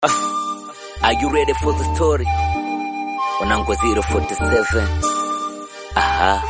Are you ready for the story? Wanangu 047. Aha.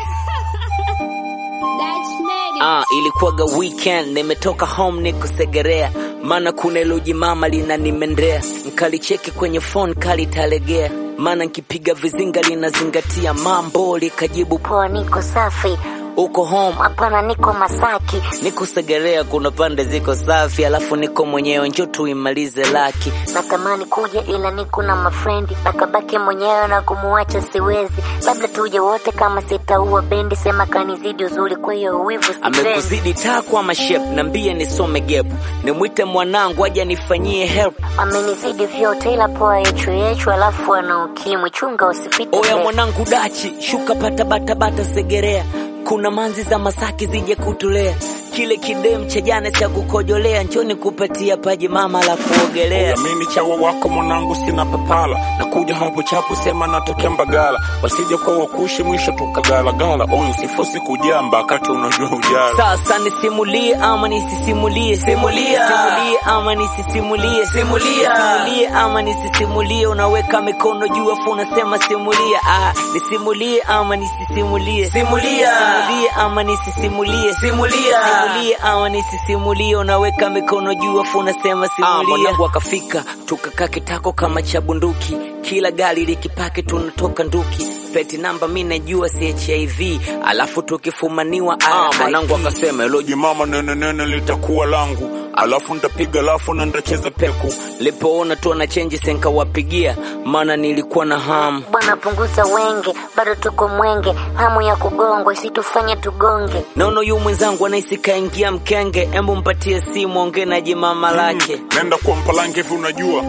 Ilikuwaga weekend, nimetoka home niko Segerea. Mana kuna iloji mama lina nimendrea. Nkalicheki kwenye phone kali talegea. Mana nkipiga vizinga lina zingatia. Mambo likajibu poa niko safi. Uko home? Hapana niko Masaki. Niko Segerea kuna pande ziko safi. Alafu niko mwenyewe njoo tuimalize laki. Natamani kuja ila niko na mafrendi. Nakabaki mwenyewe na kumuacha siwezi. Labda tuje wote kama sitaua bendi. Sema kanizidi uzuri kwa hiyo uwivu sipendi. Amekuzidi tako ama shape, nambie nisome gap. Nimwite mwanangu aje nifanyie help. Amenizidi vyote ila poa yechu alafu ana ukimwi. Chunga usipite. Oya mwanangu Dachi, shuka pata bata Segerea. Kuna manzi za Masaki zije kutulea. Kile kidem cha jana cha kukojolea. Njoni kupatia paji mama la kuogelea. Mimi chawa wako mwanangu sina papala. Nakuja hapo chapu sema natokea Mbagala. Wasije kwa wakushi mwisho tukagala. Oyo sifosi kujamba wakati unajua ujala. Sasa nisimulie ama nisisimulie. Simulia ama nisisimulie. Simulie ama nisisimulie. Unaweka mikono juu afu unasema simulia. Nisimulie ama nisisimulie. Simulia ama nisisimulie. Simulie ama nisisimulie. Unaweka mikono juu afu unasema simulia. Mwanangu akafika tukakaa kitako kama cha bunduki. Kila gari likipaki tunatoka nduki. Peti namba mimi najua si HIV. Alafu tukifumaniwa mwanangu akasema eloji mama nene litakuwa langu. Alafu nitapiga alafu na ndacheza peku. Lipoona tu na change senka wapigia. Maana nilikuwa na hamu. Bwana punguza wenge, bado tuko mwenge. Hamu ya kugongwa situfanye tugonge. Naona yu mwenzangu anaisi kaingia mkenge. Embu mpatie simu ongea na jimama lake. Nenda kwa mpalange hivi unajua.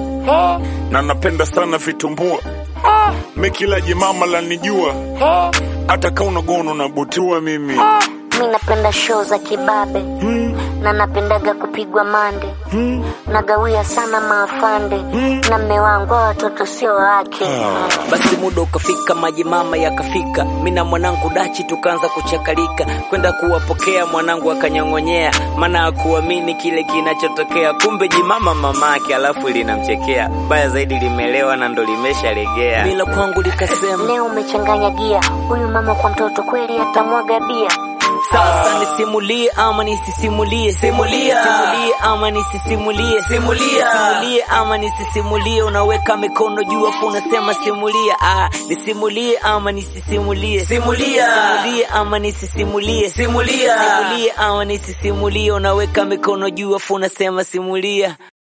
Na napenda sana vitumbua. Mekila jimama la nijua. Hata kama unagono na butua mimi. Mimi napenda show za kibabe. Na napendaga kupigwa mande. Nagawia sana maafande. Na mme wangu watoto sio wake. Basi muda ukafika maji mama yakafika. Mimi na mwanangu Dachi tukaanza kuchakalika. Kwenda kuwapokea mwanangu akanyongonyea. Maana hakuamini kile kinachotokea. Kumbe jimama mamake alafu linamchekea. Baya zaidi limelewa na ndo limeshalegea. Bila kwangu likasema leo umechanganya gia. Huyu mama kwa mtoto kweli atamwaga bia. Sasa nisimulie ama nisisimulie. Simulia ama nisisimulie. Simulie ama nisisimulie. Unaweka mikono juu afu unasema simulia. Nisimulie ama nisisimulie. Simulia ama nisisimulie. Simulie ama nisisimulie. Unaweka mikono juu afu unasema simulia.